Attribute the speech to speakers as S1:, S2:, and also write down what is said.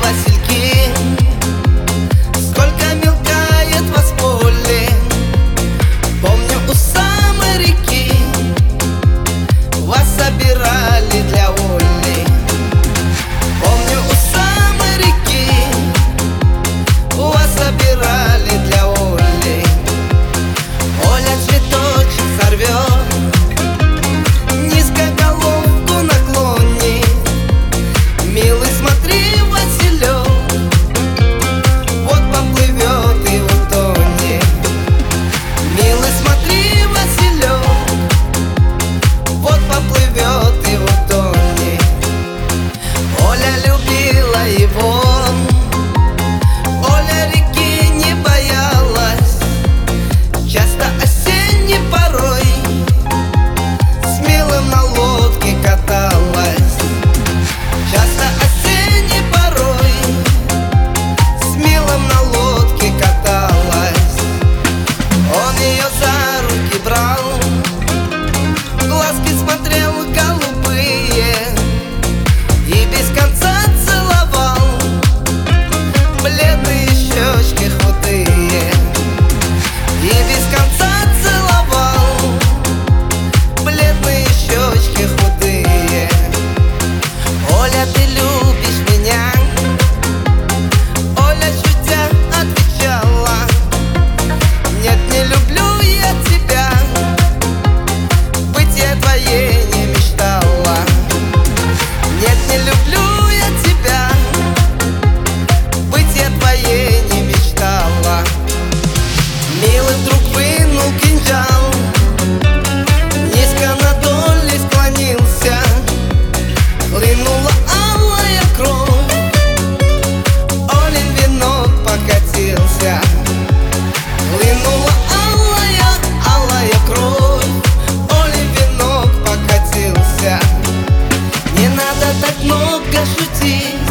S1: васильки, сколько мелкает вас поле. Помню, у самой реки вас собирали для Оли. Помню, у самой реки вас собирали для Оли. Оля цветочек сорвет, низко головку наклонит. Милый, смотри, Василек, вот поплывет и утонет. Милый, смотри, Василек, вот поплывет и утонет. Оля любила его, Оля реки не боялась, часто осенней порой смело на лодке каталась. Часто осенней порой смело на лодке каталась. Он ее за руки брал, в глазки смотрел голубые и без конца целовал бледные щечки худые. И без конца целовал бледные щечки худые. Оля, ты любишь меня? Оля, шутя, отвечала: нет, не люблю я тебя, быть я твоей не мечтала. Нет, не люблю я тебя, быть я твоей не мечтала. Милый вдруг вынул кинжал, низко над Олей склонился. Хлынула алая кровь, Олин венок покатился. Хлынула алая кровь, Олин венок покатился. Не надо так много шутить,